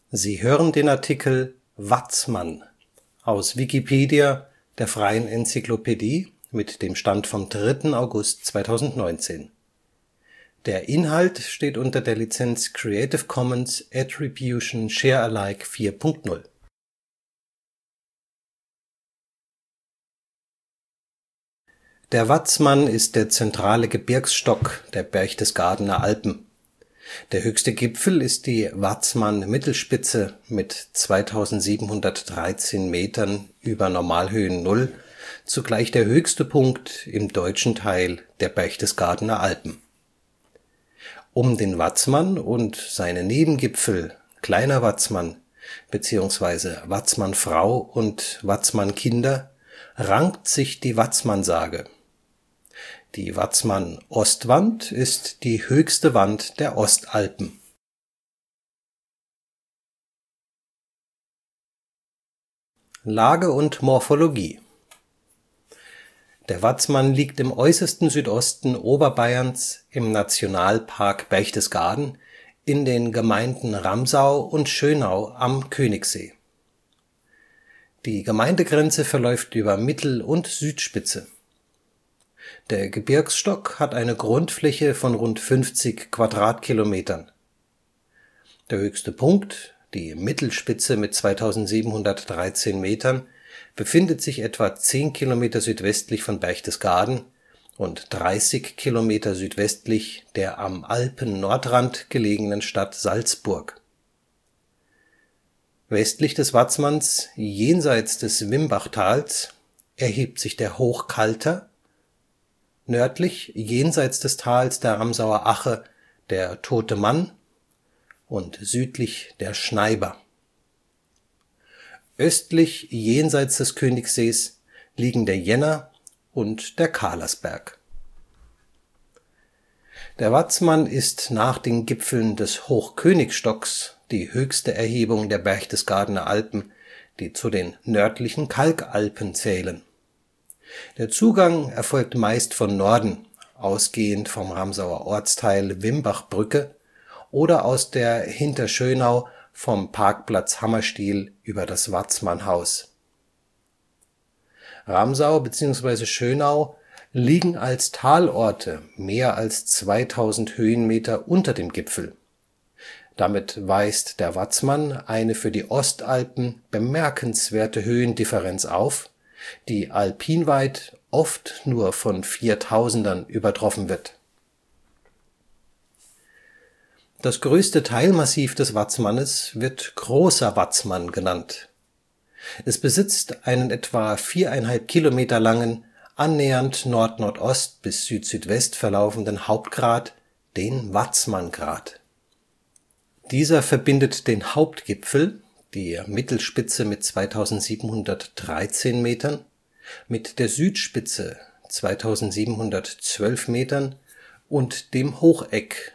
Sie hören den Artikel Watzmann, aus Wikipedia, der freien Enzyklopädie. Mit dem Stand vom Der Inhalt steht unter der Lizenz Creative Commons Attribution Share Alike 4 Punkt 0. Der Watzmann ist der zentrale Gebirgsstock der Berchtesgadener Alpen. Der höchste Gipfel ist die Watzmann-Mittelspitze mit 2713 Metern über Normalhöhennull, zugleich der höchste Punkt im deutschen Teil der Berchtesgadener Alpen. Um den Watzmann und seine Nebengipfel Kleiner Watzmann bzw. Watzmannfrau und Watzmannkinder rankt sich die Watzmannsage. Die Watzmann-Ostwand ist die höchste Wand der Ostalpen. Lage und Morphologie. Der Watzmann liegt im äußersten Südosten Oberbayerns im Nationalpark Berchtesgaden in den Gemeinden Ramsau und Schönau am Königssee. Die Gemeindegrenze verläuft über Mittel - und Südspitze. Der Gebirgsstock hat eine Grundfläche von rund 50 Quadratkilometern. Der höchste Punkt, die Mittelspitze mit 2713 Metern, befindet sich etwa 10 Kilometer südwestlich von Berchtesgaden und 30 Kilometer südwestlich der am Alpennordrand gelegenen Stadt Salzburg. Westlich des Watzmanns, jenseits des Wimbachtals, erhebt sich der Hochkalter, nördlich jenseits des Tals der Ramsauer Ache der Tote Mann und südlich der Schneiber. Östlich jenseits des Königsees liegen der Jenner und der Kahlersberg. Der Watzmann ist nach den Gipfeln des Hochkönigstocks die höchste Erhebung der Berchtesgadener Alpen, die zu den nördlichen Kalkalpen zählen. Der Zugang erfolgt meist von Norden, ausgehend vom Ramsauer Ortsteil Wimbachbrücke oder aus der Hinterschönau vom Parkplatz Hammerstiel über das Watzmannhaus. Ramsau bzw. Schönau liegen als Talorte mehr als 2000 Höhenmeter unter dem Gipfel. Damit weist der Watzmann eine für die Ostalpen bemerkenswerte Höhendifferenz auf, die alpinweit oft nur von 4000ern übertroffen wird. Das größte Teilmassiv des Watzmannes wird Großer Watzmann genannt. Es besitzt einen etwa 4,5 Kilometer langen, annähernd Nord-Nordost bis Süd-Südwest verlaufenden Hauptgrat, den Watzmanngrat. Dieser verbindet den Hauptgipfel, die Mittelspitze mit 2713 Metern, mit der Südspitze 2712 Metern und dem Hocheck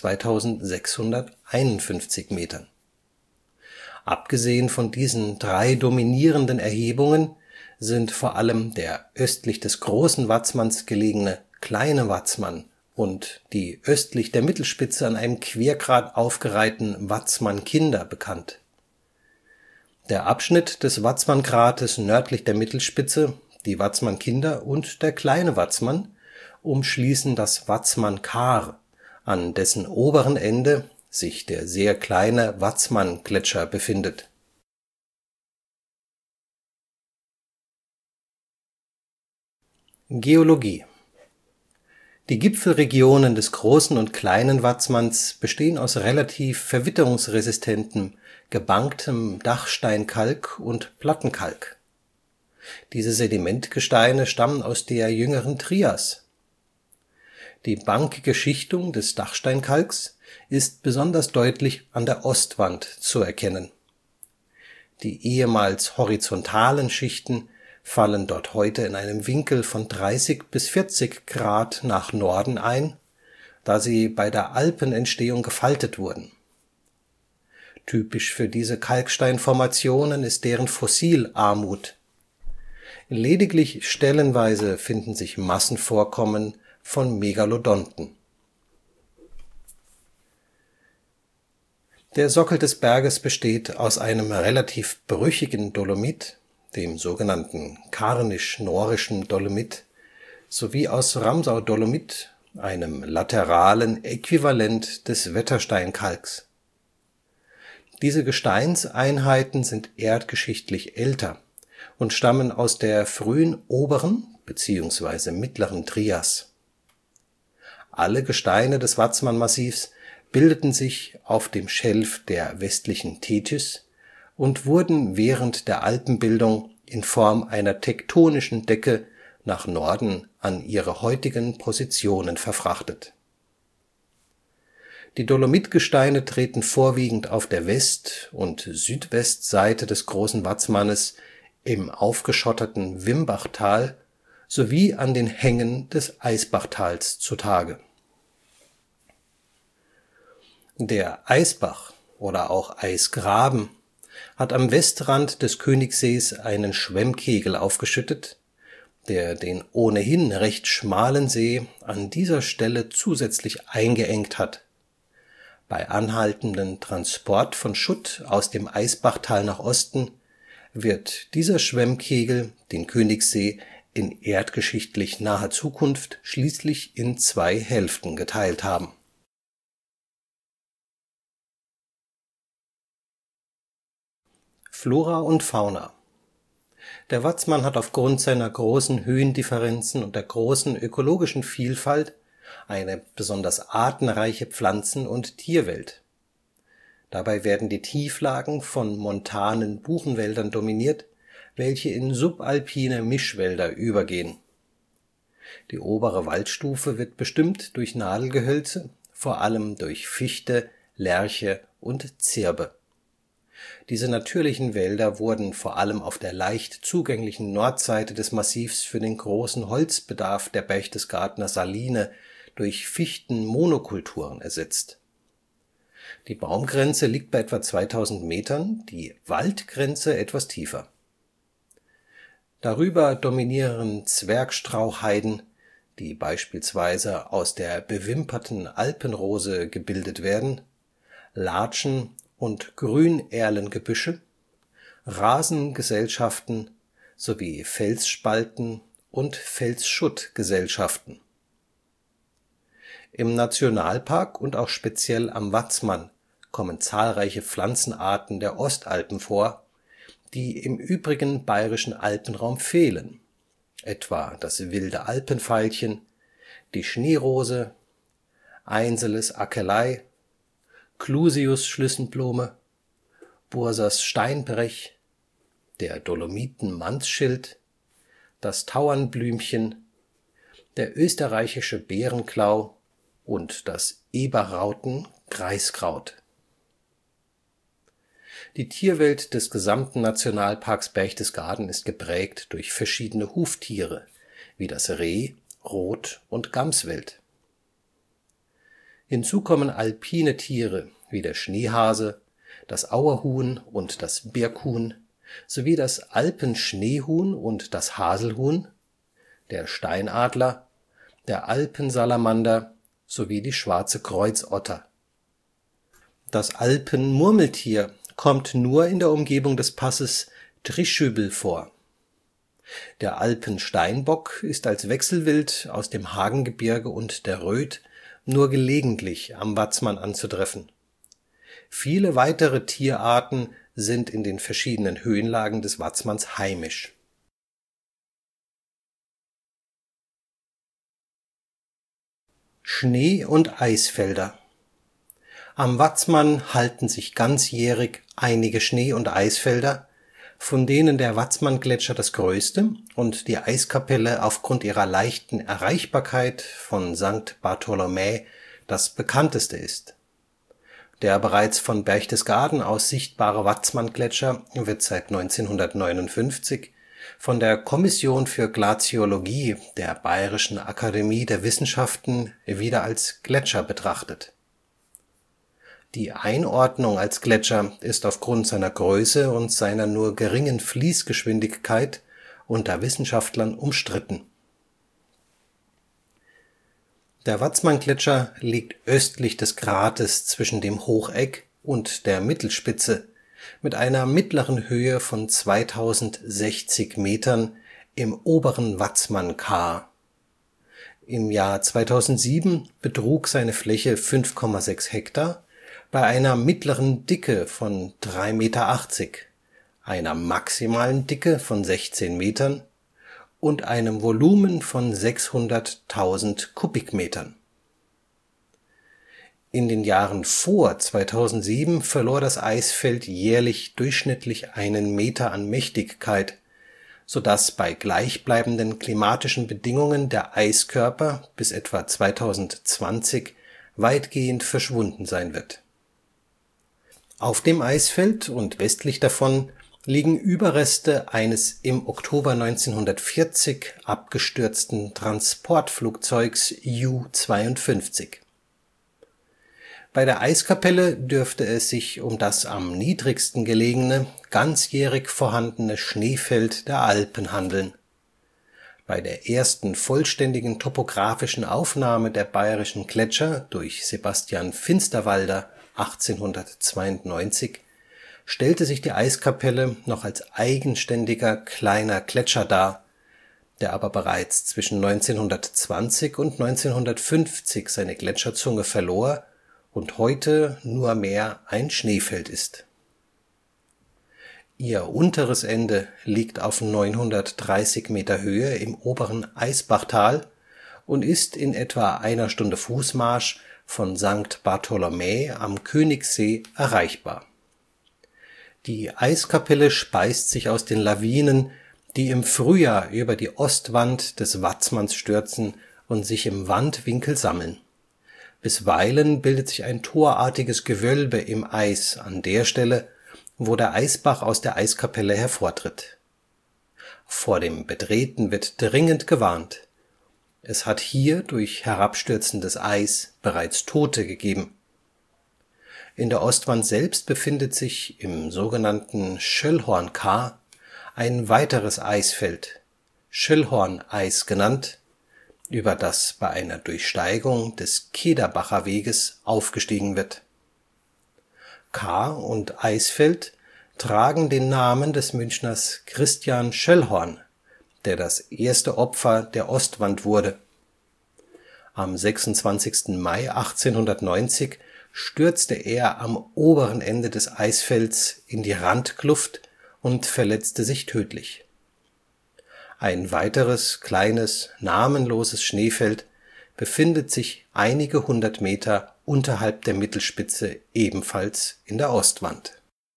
2651 Metern. Abgesehen von diesen drei dominierenden Erhebungen sind vor allem der östlich des Großen Watzmanns gelegene Kleine Watzmann und die östlich der Mittelspitze an einem Quergrat aufgereihten Watzmannkinder bekannt. Der Abschnitt des Watzmanngrates nördlich der Mittelspitze, die Watzmannkinder und der Kleine Watzmann umschließen das Watzmannkar, an dessen oberen Ende sich der sehr kleine Watzmanngletscher befindet. Geologie. Die Gipfelregionen des Großen und Kleinen Watzmanns bestehen aus relativ verwitterungsresistentem, gebanktem Dachsteinkalk und Plattenkalk. Diese Sedimentgesteine stammen aus der jüngeren Trias. Die bankige Schichtung des Dachsteinkalks ist besonders deutlich an der Ostwand zu erkennen. Die ehemals horizontalen Schichten fallen dort heute in einem Winkel von 30 bis 40 Grad nach Norden ein, da sie bei der Alpenentstehung gefaltet wurden. Typisch für diese Kalksteinformationen ist deren Fossilarmut. Lediglich stellenweise finden sich Massenvorkommen von Megalodonten. Der Sockel des Berges besteht aus einem relativ brüchigen Dolomit, dem sogenannten Karnisch-Norischen Dolomit, sowie aus Ramsau-Dolomit, einem lateralen Äquivalent des Wettersteinkalks. Diese Gesteinseinheiten sind erdgeschichtlich älter und stammen aus der frühen Oberen beziehungsweise Mittleren Trias. Alle Gesteine des Watzmann-Massivs bildeten sich auf dem Schelf der westlichen Tethys und wurden während der Alpenbildung in Form einer tektonischen Decke nach Norden an ihre heutigen Positionen verfrachtet. Die Dolomitgesteine treten vorwiegend auf der West - und Südwestseite des Großen Watzmannes im aufgeschotterten Wimbachtal sowie an den Hängen des Eisbachtals zutage. Der Eisbach oder auch Eisgraben hat am Westrand des Königsees einen Schwemmkegel aufgeschüttet, der den ohnehin recht schmalen See an dieser Stelle zusätzlich eingeengt hat. Bei anhaltendem Transport von Schutt aus dem Eisbachtal nach Osten wird dieser Schwemmkegel den Königssee in erdgeschichtlich naher Zukunft schließlich in zwei Hälften geteilt haben. Flora und Fauna. Der Watzmann hat aufgrund seiner großen Höhendifferenzen und der großen ökologischen Vielfalt eine besonders artenreiche Pflanzen - und Tierwelt. Dabei werden die Tieflagen von montanen Buchenwäldern dominiert, welche in subalpine Mischwälder übergehen. Die obere Waldstufe wird bestimmt durch Nadelgehölze, vor allem durch Fichte, Lärche und Zirbe. Diese natürlichen Wälder wurden vor allem auf der leicht zugänglichen Nordseite des Massivs für den großen Holzbedarf der Berchtesgadener Saline durch Fichtenmonokulturen ersetzt. Die Baumgrenze liegt bei etwa 2000 Metern, die Waldgrenze etwas tiefer. Darüber dominieren Zwergstrauchheiden, die beispielsweise aus der bewimperten Alpenrose gebildet werden, Latschen - und Grünerlengebüsche, Rasengesellschaften sowie Felsspalten und Felsschuttgesellschaften. Im Nationalpark und auch speziell am Watzmann kommen zahlreiche Pflanzenarten der Ostalpen vor, die im übrigen bayerischen Alpenraum fehlen, etwa das wilde Alpenveilchen, die Schneerose, Einseles Akelei, Clusius-Schlüsselblume, Bursers Steinbrech, der Dolomiten-Mandsschild, das Tauernblümchen, der österreichische Bärenklau und das Eberrauten-Greiskraut. Die Tierwelt des gesamten Nationalparks Berchtesgaden ist geprägt durch verschiedene Huftiere, wie das Reh, Rot- und Gamswild. Hinzu kommen alpine Tiere wie der Schneehase, das Auerhuhn und das Birkhuhn sowie das Alpenschneehuhn und das Haselhuhn, der Steinadler, der Alpensalamander sowie die schwarze Kreuzotter. Das Alpenmurmeltier kommt nur in der Umgebung des Passes Trischübel vor. Der Alpensteinbock ist als Wechselwild aus dem Hagengebirge und der Rhöd nur gelegentlich am Watzmann anzutreffen. Viele weitere Tierarten sind in den verschiedenen Höhenlagen des Watzmanns heimisch. Schnee- und Eisfelder. Am Watzmann halten sich ganzjährig einige Schnee- und Eisfelder, von denen der Watzmann-Gletscher das größte und die Eiskapelle aufgrund ihrer leichten Erreichbarkeit von St. Bartholomä das bekannteste ist. Der bereits von Berchtesgaden aus sichtbare Watzmann-Gletscher wird seit 1959 von der Kommission für Glaziologie der Bayerischen Akademie der Wissenschaften wieder als Gletscher betrachtet. Die Einordnung als Gletscher ist aufgrund seiner Größe und seiner nur geringen Fließgeschwindigkeit unter Wissenschaftlern umstritten. Der Watzmann-Gletscher liegt östlich des Grates zwischen dem Hocheck und der Mittelspitze mit einer mittleren Höhe von 2060 Metern im oberen Watzmann-Kar. Im Jahr 2007 betrug seine Fläche 5,6 Hektar bei einer mittleren Dicke von 3,80 Meter, einer maximalen Dicke von 16 Metern und einem Volumen von 600.000 Kubikmetern. In den Jahren vor 2007 verlor das Eisfeld jährlich durchschnittlich einen Meter an Mächtigkeit, sodass bei gleichbleibenden klimatischen Bedingungen der Eiskörper bis etwa 2020 weitgehend verschwunden sein wird. Auf dem Eisfeld und westlich davon liegen Überreste eines im Oktober 1940 abgestürzten Transportflugzeugs Ju-52. Bei der Eiskapelle dürfte es sich um das am niedrigsten gelegene, ganzjährig vorhandene Schneefeld der Alpen handeln. Bei der ersten vollständigen topografischen Aufnahme der bayerischen Gletscher durch Sebastian Finsterwalder 1892 stellte sich die Eiskapelle noch als eigenständiger kleiner Gletscher dar, der aber bereits zwischen 1920 und 1950 seine Gletscherzunge verlor und heute nur mehr ein Schneefeld ist. Ihr unteres Ende liegt auf 930 Meter Höhe im oberen Eisbachtal und ist in etwa einer Stunde Fußmarsch von St. Bartholomä am Königssee erreichbar. Die Eiskapelle speist sich aus den Lawinen, die im Frühjahr über die Ostwand des Watzmanns stürzen und sich im Wandwinkel sammeln. Bisweilen bildet sich ein torartiges Gewölbe im Eis an der Stelle, wo der Eisbach aus der Eiskapelle hervortritt. Vor dem Betreten wird dringend gewarnt. Es hat hier durch herabstürzendes Eis bereits Tote gegeben. In der Ostwand selbst befindet sich im sogenannten Schöllhorn-Kar ein weiteres Eisfeld, Schöllhorneis genannt, über das bei einer Durchsteigung des Kederbacher Weges aufgestiegen wird. Kar und Eisfeld tragen den Namen des Münchners Christian Schöllhorn, der das erste Opfer der Ostwand wurde. Am 26. Mai 1890 stürzte er am oberen Ende des Eisfelds in die Randkluft und verletzte sich tödlich. Ein weiteres kleines, namenloses Schneefeld befindet sich einige hundert Meter unterhalb der Mittelspitze ebenfalls in der Ostwand.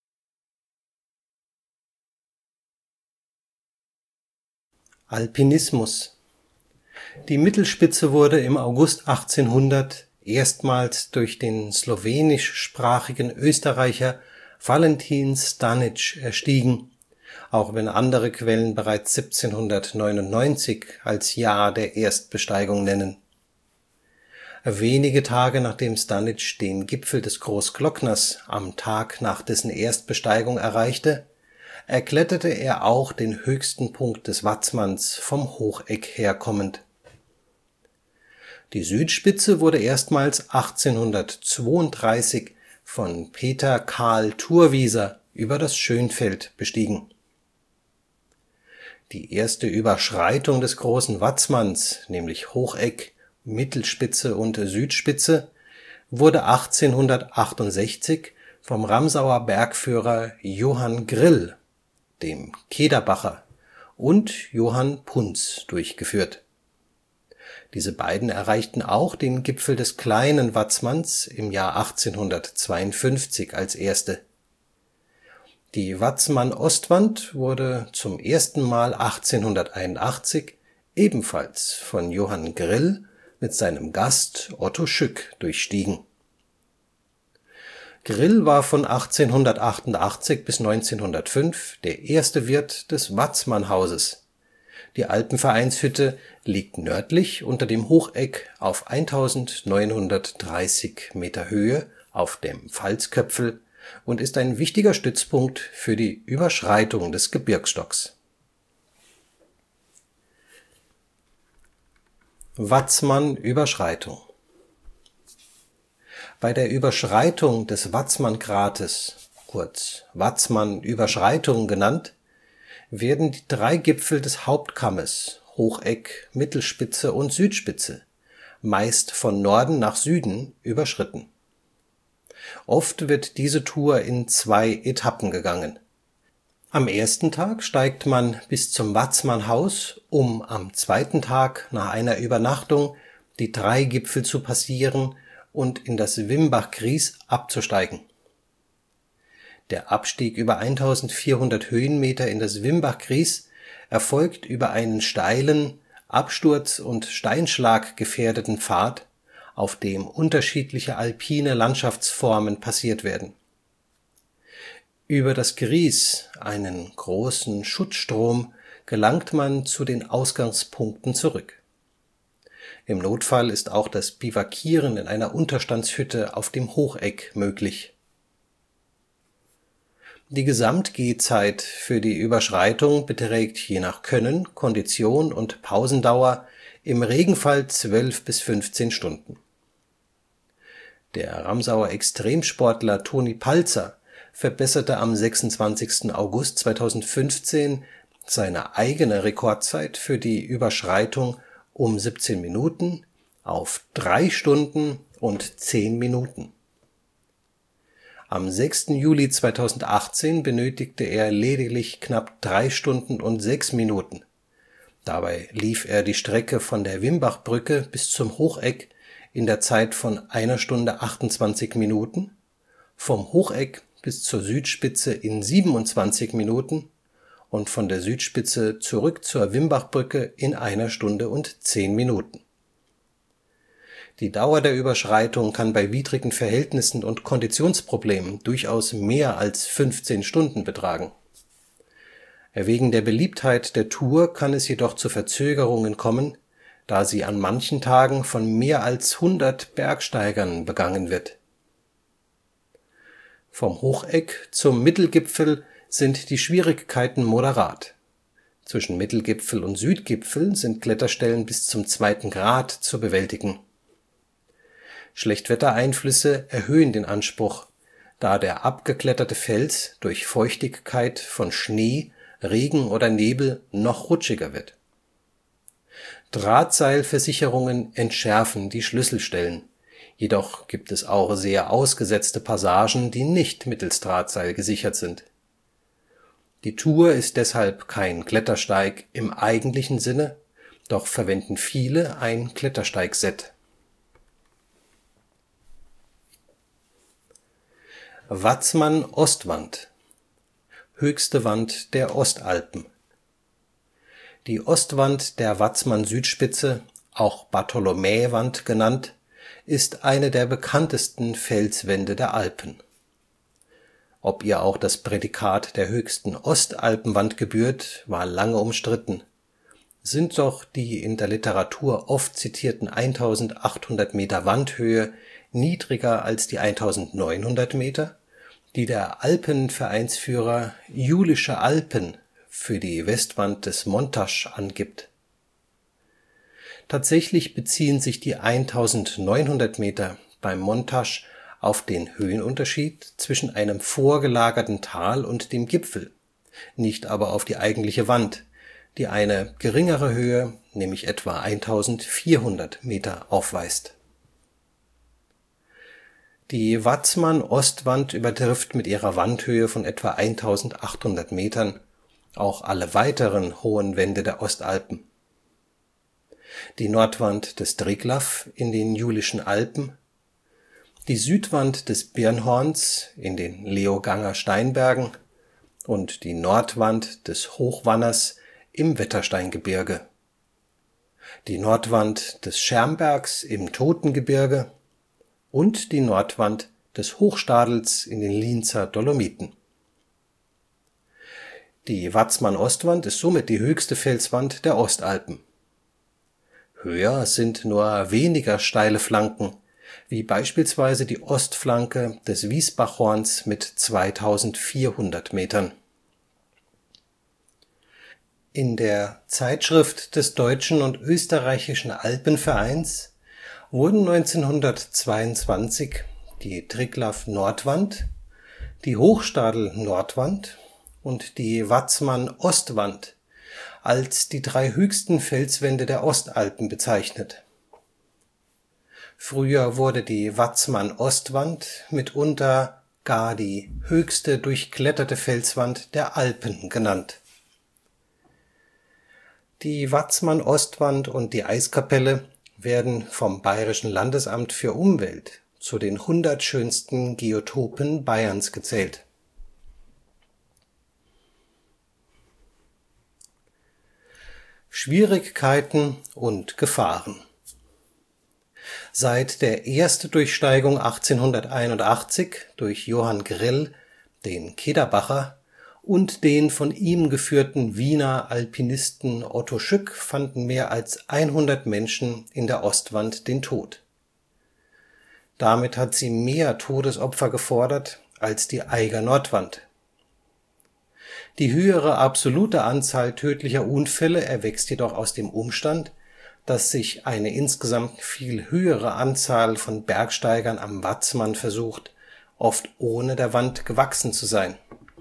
Alpinismus. Die Mittelspitze wurde im August 1800 erstmals durch den slowenischsprachigen Österreicher Valentin Stanič erstiegen, auch wenn andere Quellen bereits 1799 als Jahr der Erstbesteigung nennen. Wenige Tage nachdem Stanič den Gipfel des Großglockners am Tag nach dessen Erstbesteigung erreichte, erkletterte er auch den höchsten Punkt des Watzmanns vom Hocheck her kommend. Die Südspitze wurde erstmals 1832 von Peter Carl Thurwieser über das Schönfeld bestiegen. Die erste Überschreitung des großen Watzmanns, nämlich Hocheck, Mittelspitze und Südspitze, wurde 1868 vom Ramsauer Bergführer Johann Grill, dem Kederbacher, und Johann Punz durchgeführt. Diese beiden erreichten auch den Gipfel des kleinen Watzmanns im Jahr 1852 als erste. Die Watzmann-Ostwand wurde zum ersten Mal 1881 ebenfalls von Johann Grill mit seinem Gast Otto Schück durchstiegen. Grill war von 1888 bis 1905 der erste Wirt des Watzmannhauses. Die Alpenvereinshütte liegt nördlich unter dem Hocheck auf 1930 Meter Höhe auf dem Pfalzköpfel und ist ein wichtiger Stützpunkt für die Überschreitung des Gebirgsstocks. Watzmann-Überschreitung. Bei der Überschreitung des Watzmann-Grates, kurz Watzmann-Überschreitung genannt, werden die drei Gipfel des Hauptkammes (Hocheck, Mittelspitze und Südspitze) meist von Norden nach Süden überschritten. Oft wird diese Tour in zwei Etappen gegangen. Am ersten Tag steigt man bis zum Watzmannhaus, um am zweiten Tag nach einer Übernachtung die drei Gipfel zu passieren und in das Wimbach-Gries abzusteigen. Der Abstieg über 1400 Höhenmeter in das Wimbach-Gries erfolgt über einen steilen, absturz - und steinschlaggefährdeten Pfad, auf dem unterschiedliche alpine Landschaftsformen passiert werden. Über das Gries, einen großen Schuttstrom, gelangt man zu den Ausgangspunkten zurück. Im Notfall ist auch das Bivakieren in einer Unterstandshütte auf dem Hocheck möglich. Die Gesamtgehzeit für die Überschreitung beträgt je nach Können, Kondition und Pausendauer im Regenfall 12 bis 15 Stunden. Der Ramsauer Extremsportler Toni Palzer verbesserte am 26. August 2015 seine eigene Rekordzeit für die Überschreitung um 17 Minuten auf 3 Stunden und 10 Minuten. Am 6. Juli 2018 benötigte er lediglich knapp 3 Stunden und 6 Minuten. Dabei lief er die Strecke von der Wimbachbrücke bis zum Hocheck in der Zeit von 1 Stunde 28 Minuten, vom Hocheck bis zur Südspitze in 27 Minuten und von der Südspitze zurück zur Wimbachbrücke in 1 Stunde und 10 Minuten. Die Dauer der Überschreitung kann bei widrigen Verhältnissen und Konditionsproblemen durchaus mehr als 15 Stunden betragen. Wegen der Beliebtheit der Tour kann es jedoch zu Verzögerungen kommen, da sie an manchen Tagen von mehr als 100 Bergsteigern begangen wird. Vom Hocheck zum Mittelgipfel sind die Schwierigkeiten moderat. Zwischen Mittelgipfel und Südgipfel sind Kletterstellen bis zum 2. Grad zu bewältigen. Schlechtwettereinflüsse erhöhen den Anspruch, da der abgekletterte Fels durch Feuchtigkeit von Schnee, Regen oder Nebel noch rutschiger wird. Drahtseilversicherungen entschärfen die Schlüsselstellen, jedoch gibt es auch sehr ausgesetzte Passagen, die nicht mittels Drahtseil gesichert sind. Die Tour ist deshalb kein Klettersteig im eigentlichen Sinne, doch verwenden viele ein Klettersteigset. Watzmann-Ostwand, höchste Wand der Ostalpen. Die Ostwand der Watzmann-Südspitze, auch Bartholomäwand genannt, ist eine der bekanntesten Felswände der Alpen. Ob ihr auch das Prädikat der höchsten Ostalpenwand gebührt, war lange umstritten, sind doch die in der Literatur oft zitierten 1800 Meter Wandhöhe niedriger als die 1900 Meter, die der Alpenvereinsführer Julische Alpen für die Westwand des Montasch angibt. Tatsächlich beziehen sich die 1900 Meter beim Montasch auf den Höhenunterschied zwischen einem vorgelagerten Tal und dem Gipfel, nicht aber auf die eigentliche Wand, die eine geringere Höhe, nämlich etwa 1400 Meter aufweist. Die Watzmann-Ostwand übertrifft mit ihrer Wandhöhe von etwa 1800 Metern auch alle weiteren hohen Wände der Ostalpen. Die Nordwand des Triglav in den Julischen Alpen, die Südwand des Birnhorns in den Leoganger Steinbergen und die Nordwand des Hochwanners im Wettersteingebirge, die Nordwand des Schermbergs im Totengebirge und die Nordwand des Hochstadels in den Lienzer Dolomiten. Die Watzmann-Ostwand ist somit die höchste Felswand der Ostalpen. Höher sind nur weniger steile Flanken, wie beispielsweise die Ostflanke des Wiesbachhorns mit 2400 Metern. In der Zeitschrift des Deutschen und Österreichischen Alpenvereins wurden 1922 die Triglav-Nordwand, die Hochstadel-Nordwand und die Watzmann-Ostwand als die drei höchsten Felswände der Ostalpen bezeichnet. Früher wurde die Watzmann-Ostwand mitunter gar die höchste durchkletterte Felswand der Alpen genannt. Die Watzmann-Ostwand und die Eiskapelle werden vom Bayerischen Landesamt für Umwelt zu den 100 schönsten Geotopen Bayerns gezählt. Schwierigkeiten und Gefahren. Seit der Erstdurchsteigung 1881 durch Johann Grill, den Kederbacher, und den von ihm geführten Wiener Alpinisten Otto Schück fanden mehr als 100 Menschen in der Ostwand den Tod. Damit hat sie mehr Todesopfer gefordert als die Eiger Nordwand. Die höhere absolute Anzahl tödlicher Unfälle erwächst jedoch aus dem Umstand, dass sich eine insgesamt viel höhere Anzahl von Bergsteigern am Watzmann versucht, oft ohne der Wand gewachsen zu sein.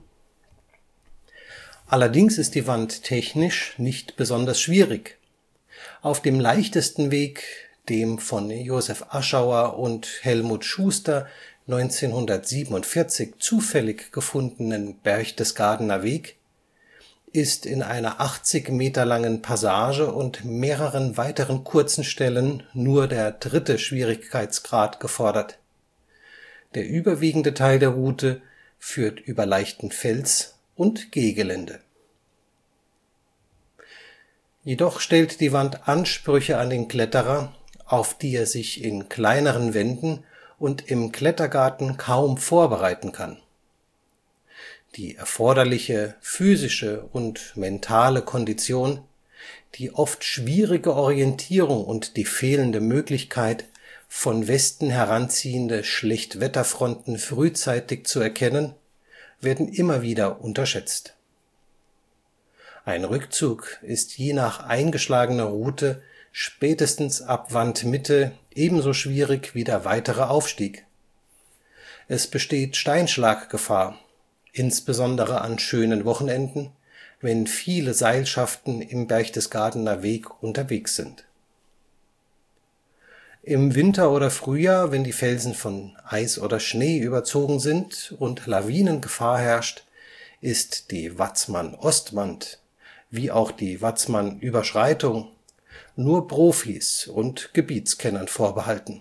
Allerdings ist die Wand technisch nicht besonders schwierig. Auf dem leichtesten Weg, dem von Josef Aschauer und Helmut Schuster 1947 zufällig gefundenen Berchtesgadener Weg, ist in einer 80 Meter langen Passage und mehreren weiteren kurzen Stellen nur der 3. Schwierigkeitsgrad gefordert. Der überwiegende Teil der Route führt über leichten Fels und Gehgelände. Jedoch stellt die Wand Ansprüche an den Kletterer, auf die er sich in kleineren Wänden und im Klettergarten kaum vorbereiten kann. Die erforderliche physische und mentale Kondition, die oft schwierige Orientierung und die fehlende Möglichkeit, von Westen heranziehende Schlechtwetterfronten frühzeitig zu erkennen, werden immer wieder unterschätzt. Ein Rückzug ist je nach eingeschlagener Route spätestens ab Wandmitte ebenso schwierig wie der weitere Aufstieg. Es besteht Steinschlaggefahr, insbesondere an schönen Wochenenden, wenn viele Seilschaften im Berchtesgadener Weg unterwegs sind. Im Winter oder Frühjahr, wenn die Felsen von Eis oder Schnee überzogen sind und Lawinengefahr herrscht, ist die Watzmann-Ostwand wie auch die Watzmann-Überschreitung nur Profis und Gebietskennern vorbehalten.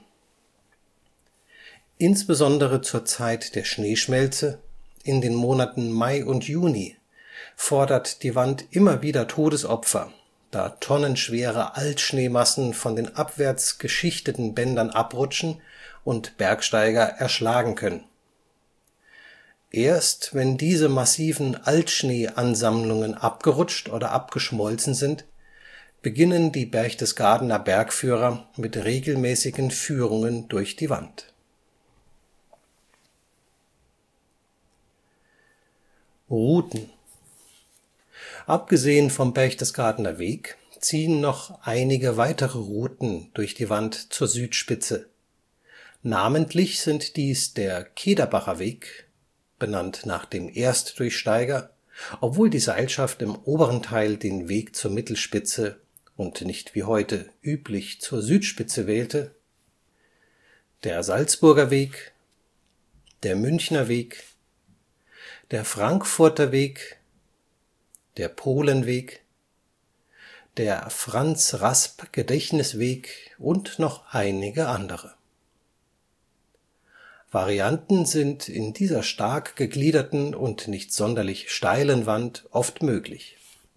Insbesondere zur Zeit der Schneeschmelze, in den Monaten Mai und Juni, fordert die Wand immer wieder Todesopfer, da tonnenschwere Altschneemassen von den abwärts geschichteten Bändern abrutschen und Bergsteiger erschlagen können. Erst wenn diese massiven Altschneeansammlungen abgerutscht oder abgeschmolzen sind, beginnen die Berchtesgadener Bergführer mit regelmäßigen Führungen durch die Wand. Routen. Abgesehen vom Berchtesgadener Weg ziehen noch einige weitere Routen durch die Wand zur Südspitze. Namentlich sind dies der Kederbacher Weg, benannt nach dem Erstdurchsteiger, obwohl die Seilschaft im oberen Teil den Weg zur Mittelspitze und nicht wie heute üblich zur Südspitze wählte, der Salzburger Weg, der Münchner Weg, der Frankfurter Weg, der Polenweg, der Franz-Rasp-Gedächtnisweg und noch einige andere. Varianten sind in dieser stark gegliederten und nicht sonderlich steilen Wand oft möglich.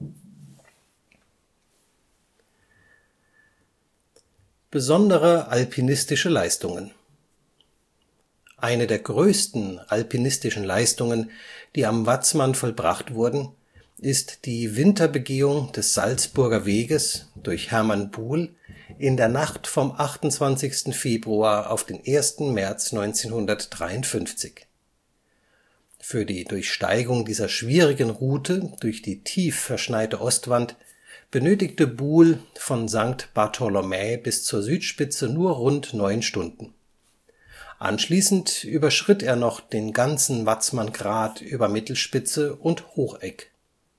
Besondere alpinistische Leistungen. Eine der größten alpinistischen Leistungen, die am Watzmann vollbracht wurden, ist die Winterbegehung des Salzburger Weges durch Hermann Buhl in der Nacht vom 28. Februar auf den 1. März 1953. Für die Durchsteigung dieser schwierigen Route durch die tief verschneite Ostwand benötigte Buhl von St. Bartholomä bis zur Südspitze nur rund 9 Stunden. Anschließend überschritt er noch den ganzen Watzmann-Grat über Mittelspitze und Hocheck.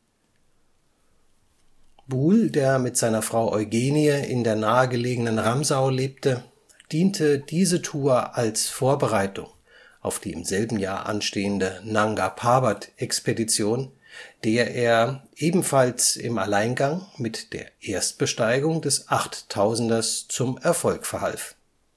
Buhl, der mit seiner Frau Eugenie in der nahegelegenen Ramsau lebte, diente diese Tour als Vorbereitung auf die im selben Jahr anstehende Nanga Parbat-Expedition, der er ebenfalls im Alleingang mit der Erstbesteigung des 8000ers zum Erfolg verhalf.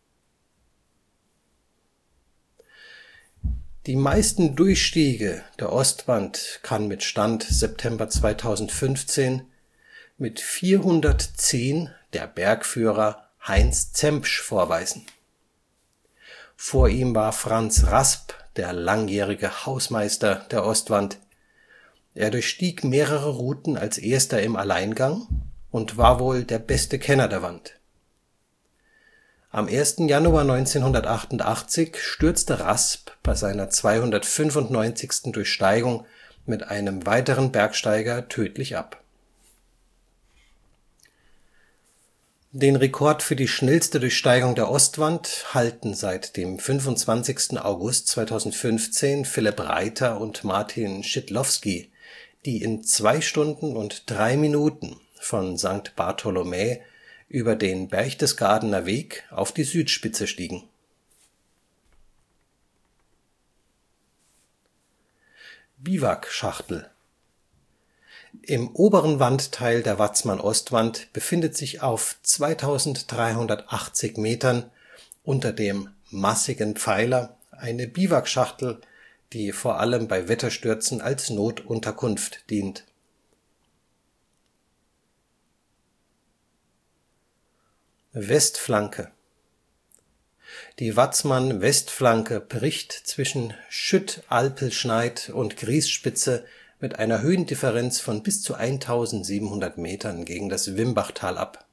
Die meisten Durchstiege der Ostwand kann mit Stand September 2015 mit 410 der Bergführer Heinz Zempsch vorweisen. Vor ihm war Franz Rasp der langjährige Hausmeister der Ostwand. Er durchstieg mehrere Routen als erster im Alleingang und war wohl der beste Kenner der Wand. Am 1. Januar 1988 stürzte Rasp bei seiner 295. Durchsteigung mit einem weiteren Bergsteiger tödlich ab. Den Rekord für die schnellste Durchsteigung der Ostwand halten seit dem 25. August 2015 Philipp Reiter und Martin Szydłowski, die in 2 Stunden und 3 Minuten von St. Bartholomä über den Berchtesgadener Weg auf die Südspitze stiegen. Biwakschachtel. Im oberen Wandteil der Watzmann-Ostwand befindet sich auf 2380 Metern unter dem massigen Pfeiler eine Biwakschachtel, die vor allem bei Wetterstürzen als Notunterkunft dient. Westflanke. Die Watzmann-Westflanke bricht zwischen Schütt-Alpelschneid und Griesspitze mit einer Höhendifferenz von bis zu 1700 Metern gegen das Wimbachtal ab.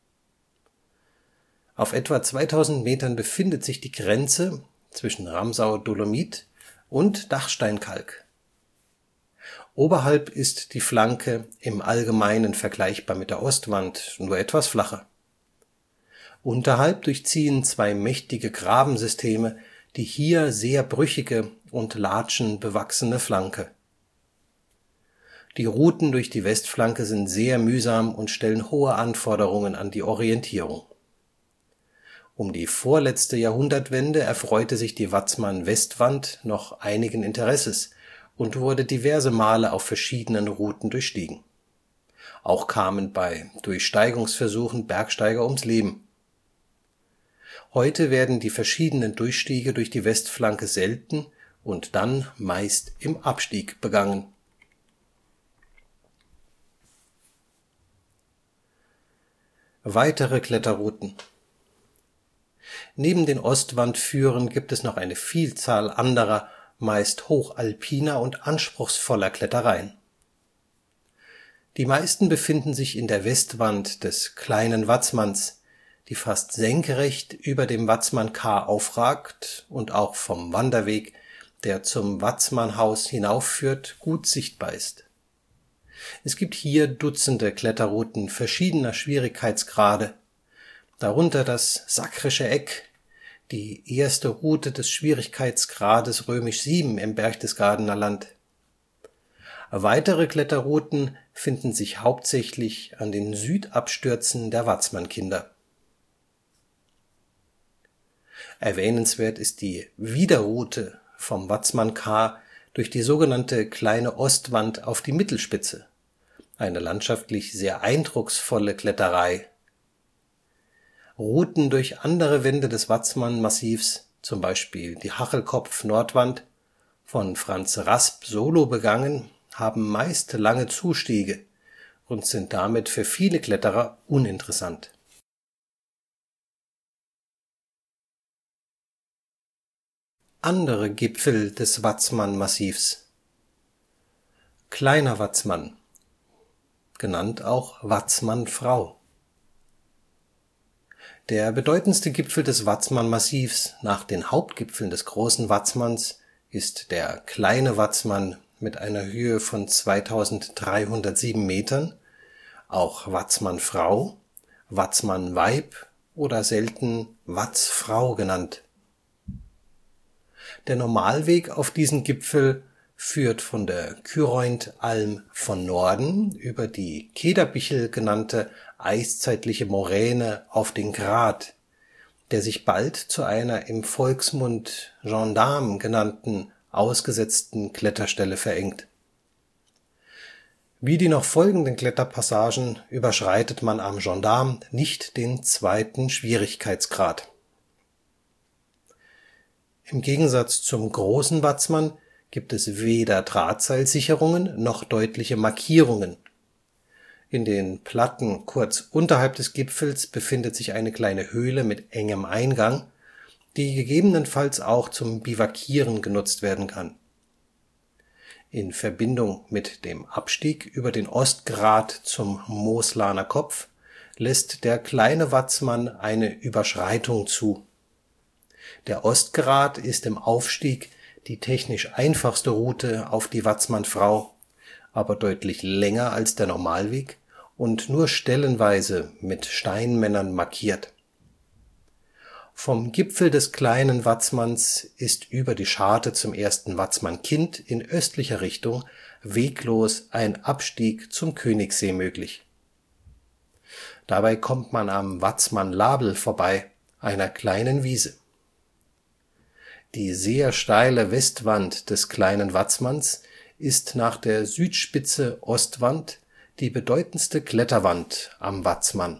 Auf etwa 2000 Metern befindet sich die Grenze zwischen Ramsau-Dolomit und Dachsteinkalk. Oberhalb ist die Flanke im Allgemeinen vergleichbar mit der Ostwand, nur etwas flacher. Unterhalb durchziehen 2 mächtige Grabensysteme die hier sehr brüchige und latschenbewachsene Flanke. Die Routen durch die Westflanke sind sehr mühsam und stellen hohe Anforderungen an die Orientierung. Um die vorletzte Jahrhundertwende erfreute sich die Watzmann-Westwand noch einigen Interesses und wurde diverse Male auf verschiedenen Routen durchstiegen. Auch kamen bei Durchsteigungsversuchen Bergsteiger ums Leben. Heute werden die verschiedenen Durchstiege durch die Westflanke selten und dann meist im Abstieg begangen. Weitere Kletterrouten. Neben den Ostwandführen gibt es noch eine Vielzahl anderer, meist hochalpiner und anspruchsvoller Klettereien. Die meisten befinden sich in der Westwand des Kleinen Watzmanns, die fast senkrecht über dem Watzmann-Kar aufragt und auch vom Wanderweg, der zum Watzmannhaus hinaufführt, gut sichtbar ist. Es gibt hier Dutzende Kletterrouten verschiedener Schwierigkeitsgrade, darunter das Sakrische Eck, die erste Route des Schwierigkeitsgrades VII im Berchtesgadener Land. Weitere Kletterrouten finden sich hauptsächlich an den Südabstürzen der Watzmann-Kinder. Erwähnenswert ist die Wiederroute vom Watzmann-Kar durch die sogenannte Kleine Ostwand auf die Mittelspitze, eine landschaftlich sehr eindrucksvolle Kletterei. Routen durch andere Wände des Watzmann-Massivs, zum Beispiel die Hachelkopf-Nordwand, von Franz Rasp solo begangen, haben meist lange Zustiege und sind damit für viele Kletterer uninteressant. Andere Gipfel des Watzmann-Massivs. Kleiner Watzmann, genannt auch Watzmann-Frau. Der bedeutendste Gipfel des Watzmann-Massivs nach den Hauptgipfeln des Großen Watzmanns ist der Kleine Watzmann mit einer Höhe von 2307 Metern, auch Watzmann-Frau, Watzmann-Weib oder selten Watzfrau genannt. Der Normalweg auf diesen Gipfel führt von der Kyreunt-Alm von Norden über die Kederbichel genannte eiszeitliche Moräne auf den Grat, der sich bald zu einer im Volksmund Gendarme genannten ausgesetzten Kletterstelle verengt. Wie die noch folgenden Kletterpassagen überschreitet man am Gendarme nicht den zweiten Schwierigkeitsgrad. Im Gegensatz zum Großen Watzmann gibt es weder Drahtseilsicherungen noch deutliche Markierungen. In den Platten kurz unterhalb des Gipfels befindet sich eine kleine Höhle mit engem Eingang, die gegebenenfalls auch zum Biwakieren genutzt werden kann. In Verbindung mit dem Abstieg über den Ostgrat zum Moslaner Kopf lässt der Kleine Watzmann eine Überschreitung zu. Der Ostgrat ist im Aufstieg die technisch einfachste Route auf die Watzmannfrau, aber deutlich länger als der Normalweg und nur stellenweise mit Steinmännern markiert. Vom Gipfel des Kleinen Watzmanns ist über die Scharte zum ersten Watzmannkind in östlicher Richtung weglos ein Abstieg zum Königssee möglich. Dabei kommt man am Watzmannlabel vorbei, einer kleinen Wiese. Die sehr steile Westwand des Kleinen Watzmanns ist nach der Südspitze Ostwand die bedeutendste Kletterwand am Watzmann.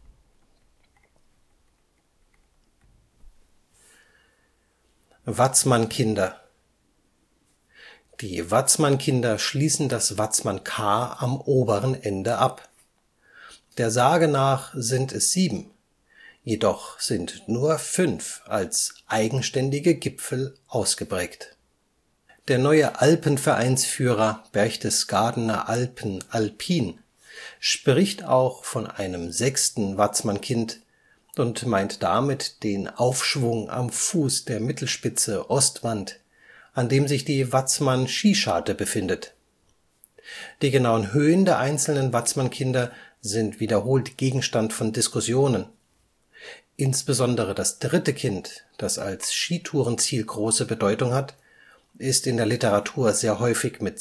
Watzmannkinder. Die Watzmannkinder schließen das Watzmann-K am oberen Ende ab. Der Sage nach sind es 7, jedoch sind nur 5 als eigenständige Gipfel ausgeprägt. Der neue Alpenvereinsführer Berchtesgadener Alpen Alpin spricht auch von einem 6. Watzmannkind und meint damit den Aufschwung am Fuß der Mittelspitze Ostwand, an dem sich die Watzmann-Skischarte befindet. Die genauen Höhen der einzelnen Watzmannkinder sind wiederholt Gegenstand von Diskussionen. Insbesondere das 3. Kind, das als Skitourenziel große Bedeutung hat, ist in der Literatur sehr häufig mit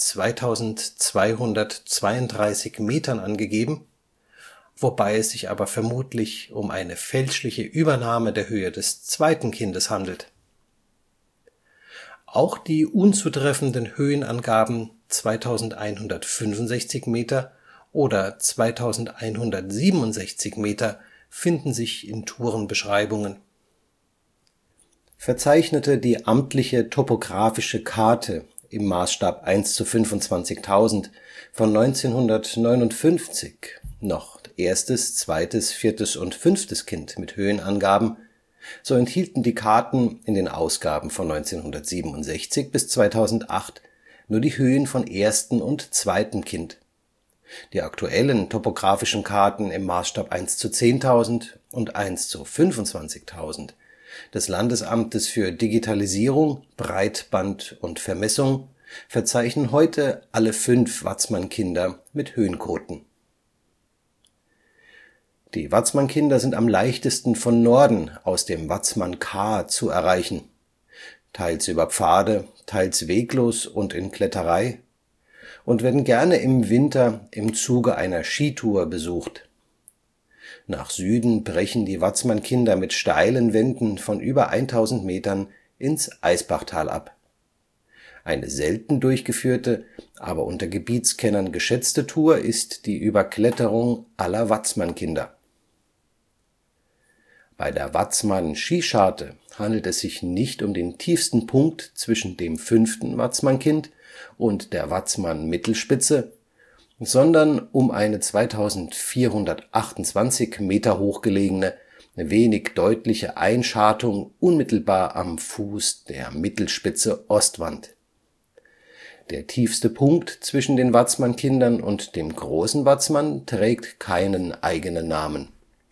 2232 Metern angegeben, wobei es sich aber vermutlich um eine fälschliche Übernahme der Höhe des 2. Kindes handelt. Auch die unzutreffenden Höhenangaben 2165 Meter oder 2167 Meter finden sich in Tourenbeschreibungen. Verzeichnete die amtliche topographische Karte im Maßstab 1:25.000 von 1959 noch erstes, zweites, viertes und fünftes Kind mit Höhenangaben, so enthielten die Karten in den Ausgaben von 1967 bis 2008 nur die Höhen von ersten und zweitem Kind. Die aktuellen topografischen Karten im Maßstab 1:10.000 und 1:25.000 des Landesamtes für Digitalisierung, Breitband und Vermessung verzeichnen heute alle 5 Watzmannkinder mit Höhenkoten. Die Watzmannkinder sind am leichtesten von Norden aus dem Watzmann-K zu erreichen, teils über Pfade, teils weglos und in Kletterei, und werden gerne im Winter im Zuge einer Skitour besucht. Nach Süden brechen die Watzmannkinder mit steilen Wänden von über 1000 Metern ins Eisbachtal ab. Eine selten durchgeführte, aber unter Gebietskennern geschätzte Tour ist die Überkletterung aller Watzmannkinder. Bei der Watzmann-Skischarte handelt es sich nicht um den tiefsten Punkt zwischen dem 5. Watzmannkind und der Watzmann-Mittelspitze, sondern um eine 2428 Meter hoch gelegene, wenig deutliche Einschartung unmittelbar am Fuß der Mittelspitze Ostwand. Der tiefste Punkt zwischen den Watzmannkindern und dem Großen Watzmann trägt keinen eigenen Namen.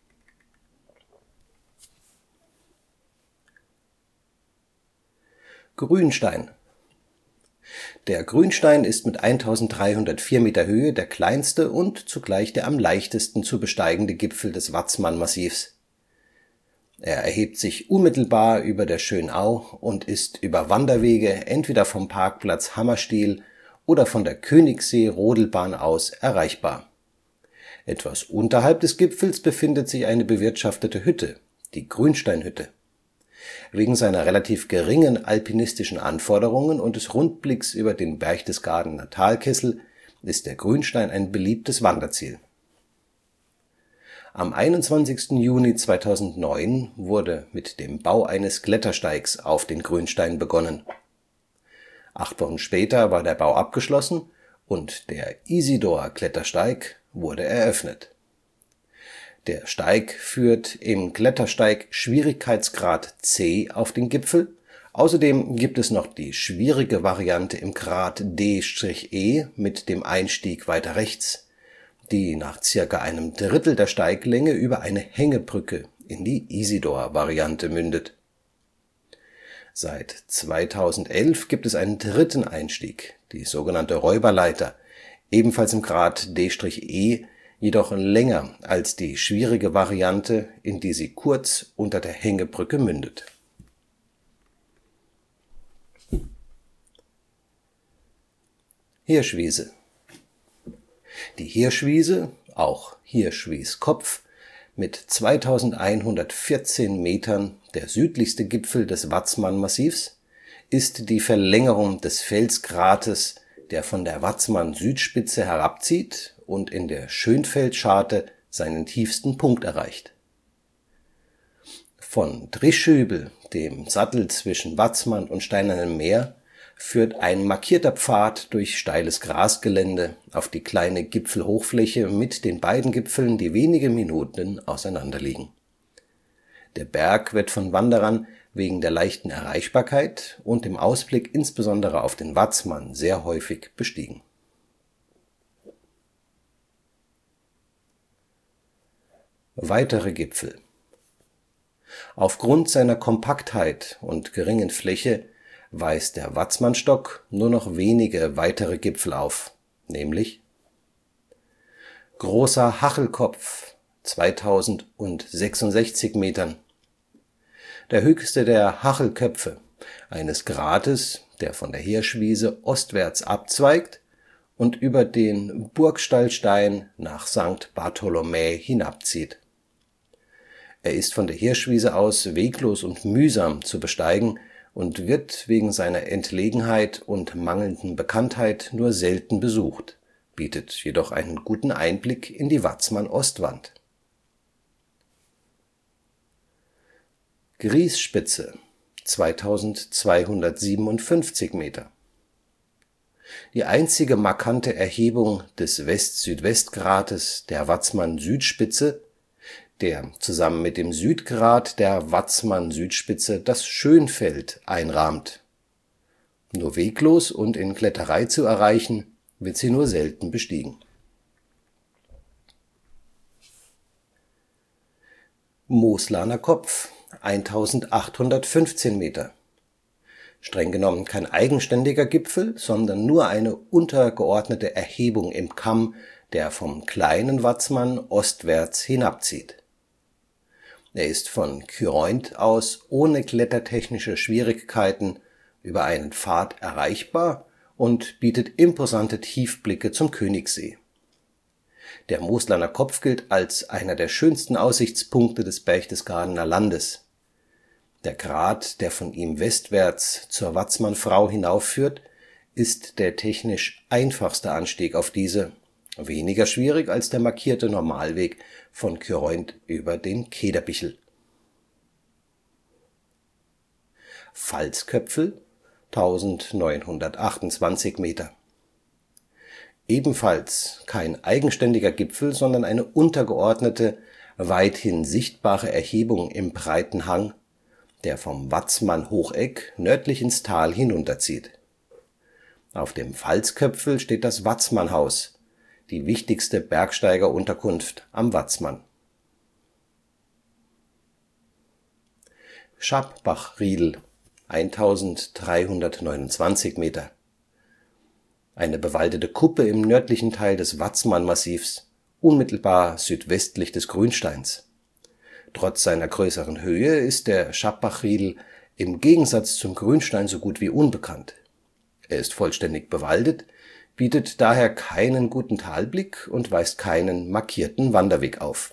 Grünstein. Der Grünstein ist mit 1304 Meter Höhe der kleinste und zugleich der am leichtesten zu besteigende Gipfel des Watzmann-Massivs. Er erhebt sich unmittelbar über der Schönau und ist über Wanderwege entweder vom Parkplatz Hammerstiel oder von der Königssee-Rodelbahn aus erreichbar. Etwas unterhalb des Gipfels befindet sich eine bewirtschaftete Hütte, die Grünsteinhütte. Wegen seiner relativ geringen alpinistischen Anforderungen und des Rundblicks über den Berchtesgadener Talkessel ist der Grünstein ein beliebtes Wanderziel. Am 21. Juni 2009 wurde mit dem Bau eines Klettersteigs auf den Grünstein begonnen. 8 Wochen später war der Bau abgeschlossen und der Isidor-Klettersteig wurde eröffnet. Der Steig führt im Klettersteig Schwierigkeitsgrad C auf den Gipfel. Außerdem gibt es noch die schwierige Variante im Grad D/E mit dem Einstieg weiter rechts, die nach circa einem Drittel der Steiglänge über eine Hängebrücke in die Isidor-Variante mündet. Seit 2011 gibt es einen dritten Einstieg, die sogenannte Räuberleiter, ebenfalls im Grad D/E, jedoch länger als die schwierige Variante, in die sie kurz unter der Hängebrücke mündet. Hirschwiese. Die Hirschwiese, auch Hirschwieskopf, mit 2114 Metern der südlichste Gipfel des Watzmann-Massivs, ist die Verlängerung des Felsgrates, der von der Watzmann-Südspitze herabzieht und in der Schönfeldscharte seinen tiefsten Punkt erreicht. Von Drischöbel, dem Sattel zwischen Watzmann und Steinernem Meer, führt ein markierter Pfad durch steiles Grasgelände auf die kleine Gipfelhochfläche mit den beiden Gipfeln, die wenige Minuten auseinander liegen. Der Berg wird von Wanderern wegen der leichten Erreichbarkeit und dem Ausblick insbesondere auf den Watzmann sehr häufig bestiegen. Weitere Gipfel. Aufgrund seiner Kompaktheit und geringen Fläche weist der Watzmannstock nur noch wenige weitere Gipfel auf, nämlich Großer Hachelkopf, 2066 Metern, der höchste der Hachelköpfe, eines Grates, der von der Hirschwiese ostwärts abzweigt und über den Burgstallstein nach St. Bartholomä hinabzieht. Er ist von der Hirschwiese aus weglos und mühsam zu besteigen und wird wegen seiner Entlegenheit und mangelnden Bekanntheit nur selten besucht, bietet jedoch einen guten Einblick in die Watzmann-Ostwand. Griesspitze, 2257 Meter. Die einzige markante Erhebung des West-Südwest-Grates der Watzmann-Südspitze, der zusammen mit dem Südgrat der Watzmann-Südspitze das Schönfeld einrahmt. Nur weglos und in Kletterei zu erreichen, wird sie nur selten bestiegen. Moslaner Kopf, 1815 Meter. Streng genommen kein eigenständiger Gipfel, sondern nur eine untergeordnete Erhebung im Kamm, der vom Kleinen Watzmann ostwärts hinabzieht. Er ist von Kyreunt aus ohne klettertechnische Schwierigkeiten über einen Pfad erreichbar und bietet imposante Tiefblicke zum Königssee. Der Moslaner Kopf gilt als einer der schönsten Aussichtspunkte des Berchtesgadener Landes. Der Grat, der von ihm westwärts zur Watzmannfrau hinaufführt, ist der technisch einfachste Anstieg auf diese, weniger schwierig als der markierte Normalweg von Kyreunt über den Kederbichel. Pfalzköpfel, 1928 Meter. Ebenfalls kein eigenständiger Gipfel, sondern eine untergeordnete, weithin sichtbare Erhebung im breiten Hang, der vom Watzmann-Hocheck nördlich ins Tal hinunterzieht. Auf dem Pfalzköpfel steht das Watzmannhaus, die wichtigste Bergsteigerunterkunft am Watzmann. Schappbachriedl, 1329 Meter. Eine bewaldete Kuppe im nördlichen Teil des Watzmann-Massivs, unmittelbar südwestlich des Grünsteins. Trotz seiner größeren Höhe ist der Schappachriedl im Gegensatz zum Grünstein so gut wie unbekannt. Er ist vollständig bewaldet, bietet daher keinen guten Talblick und weist keinen markierten Wanderweg auf.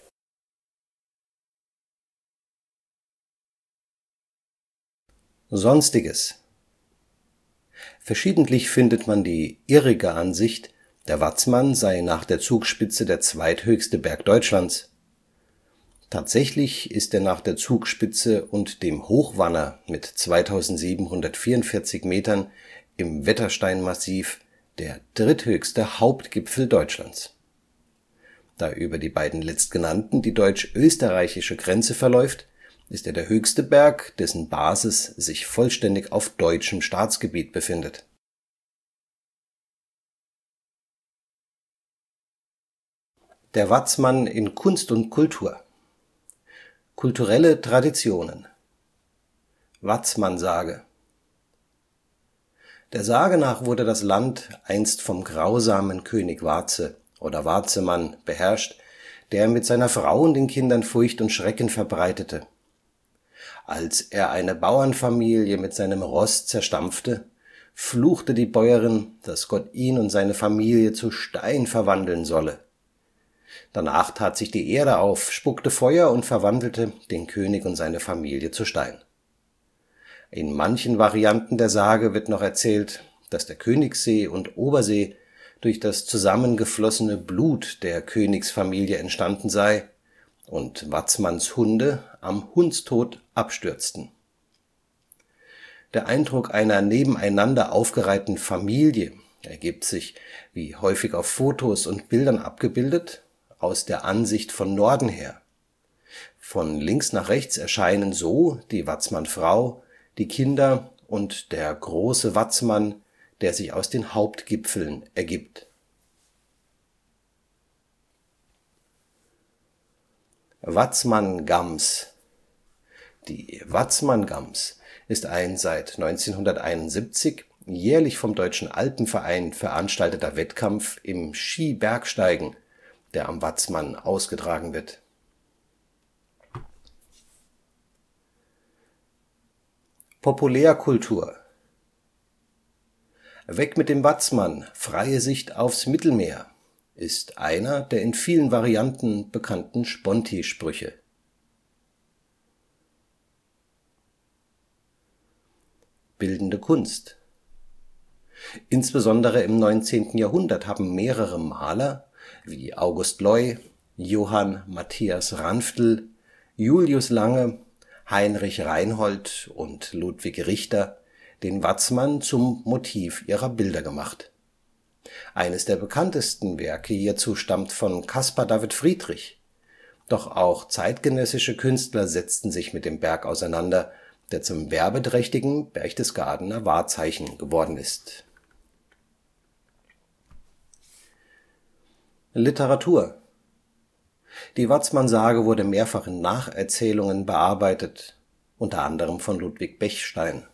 Sonstiges: Verschiedentlich findet man die irrige Ansicht, der Watzmann sei nach der Zugspitze der zweithöchste Berg Deutschlands. Tatsächlich ist er nach der Zugspitze und dem Hochwanner mit 2744 Metern im Wettersteinmassiv der dritthöchste Hauptgipfel Deutschlands. Da über die beiden letztgenannten die deutsch-österreichische Grenze verläuft, ist er der höchste Berg, dessen Basis sich vollständig auf deutschem Staatsgebiet befindet. Der Watzmann in Kunst und Kultur. Kulturelle Traditionen. Watzmannsage. Der Sage nach wurde das Land einst vom grausamen König Varze oder Varzemann beherrscht, der mit seiner Frau und den Kindern Furcht und Schrecken verbreitete. Als er eine Bauernfamilie mit seinem Ross zerstampfte, fluchte die Bäuerin, dass Gott ihn und seine Familie zu Stein verwandeln solle. Danach tat sich die Erde auf, spuckte Feuer und verwandelte den König und seine Familie zu Stein. In manchen Varianten der Sage wird noch erzählt, dass der Königssee und Obersee durch das zusammengeflossene Blut der Königsfamilie entstanden sei und Watzmanns Hunde am Hundstod abstürzten. Der Eindruck einer nebeneinander aufgereihten Familie ergibt sich, wie häufig auf Fotos und Bildern abgebildet, aus der Ansicht von Norden her. Von links nach rechts erscheinen so die Watzmann-Frau, die Kinder und der große Watzmann, der sich aus den Hauptgipfeln ergibt. Watzmann-Gams. Die Watzmann-Gams ist ein seit 1971 jährlich vom Deutschen Alpenverein veranstalteter Wettkampf im Skibergsteigen, der am Watzmann ausgetragen wird. Populärkultur. Weg mit dem Watzmann, freie Sicht aufs Mittelmeer ist einer der in vielen Varianten bekannten Sponti-Sprüche. Bildende Kunst. Insbesondere im 19. Jahrhundert haben mehrere Maler wie August Loy, Johann Matthias Ranftl, Julius Lange, Heinrich Reinhold und Ludwig Richter den Watzmann zum Motiv ihrer Bilder gemacht. Eines der bekanntesten Werke hierzu stammt von Caspar David Friedrich, doch auch zeitgenössische Künstler setzten sich mit dem Berg auseinander, der zum werbeträchtigen Berchtesgadener Wahrzeichen geworden ist. Literatur. Die Watzmann-Sage wurde mehrfach in Nacherzählungen bearbeitet, unter anderem von Ludwig Bechstein.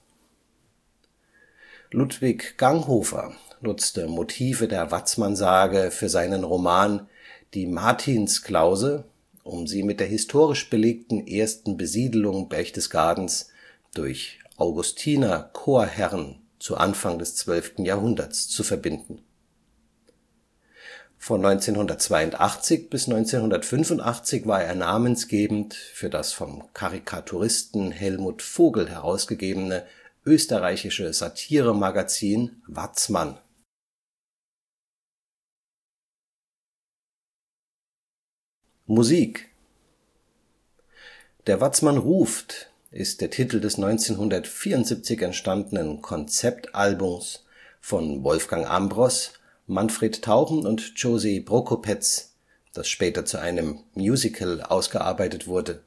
Ludwig Ganghofer nutzte Motive der Watzmann-Sage für seinen Roman Die Martinsklause, um sie mit der historisch belegten ersten Besiedelung Berchtesgadens durch Augustiner Chorherren zu Anfang des 12. Jahrhunderts zu verbinden. Von 1982 bis 1985 war er namensgebend für das vom Karikaturisten Helmut Vogel herausgegebene österreichische Satiremagazin Watzmann. Musik. Der Watzmann ruft ist der Titel des 1974 entstandenen Konzeptalbums von Wolfgang Ambros, Manfred Tauchen und Josie Prokopetz, das später zu einem Musical ausgearbeitet wurde.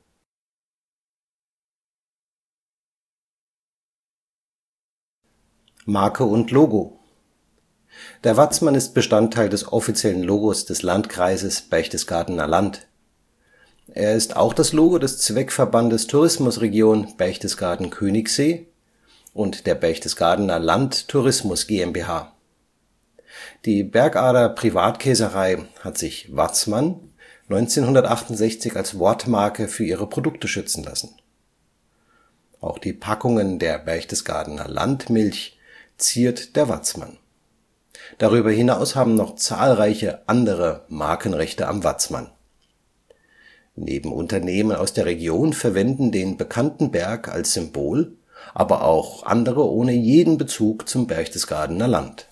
Marke und Logo. Der Watzmann ist Bestandteil des offiziellen Logos des Landkreises Berchtesgadener Land. Er ist auch das Logo des Zweckverbandes Tourismusregion Berchtesgaden-Königssee und der Berchtesgadener Land Tourismus GmbH. Die Bergader Privatkäserei hat sich Watzmann 1968 als Wortmarke für ihre Produkte schützen lassen. Auch die Packungen der Berchtesgadener Landmilch ziert der Watzmann. Darüber hinaus haben noch zahlreiche andere Markenrechte am Watzmann. Neben Unternehmen aus der Region verwenden den bekannten Berg als Symbol, aber auch andere ohne jeden Bezug zum Berchtesgadener Land.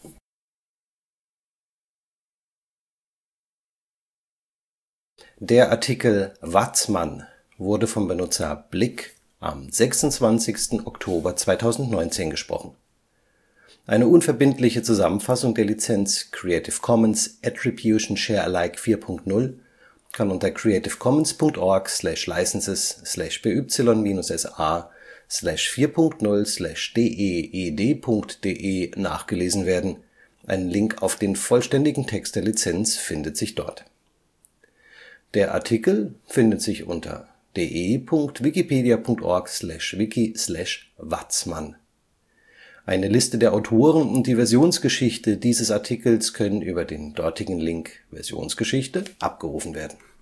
Der Artikel Watzmann wurde vom Benutzer Blick am 26. Oktober 2019 gesprochen. Eine unverbindliche Zusammenfassung der Lizenz Creative Commons Attribution Share Alike 4 Punkt 0 kann unter creativecommons.org/licenses/BY-SA/4.0/DEED.de nachgelesen werden. Ein Link auf den vollständigen Text der Lizenz findet sich dort. Der Artikel findet sich unter de.wikipedia.org/wiki/Watzmann. Eine Liste der Autoren und die Versionsgeschichte dieses Artikels können über den dortigen Link Versionsgeschichte abgerufen werden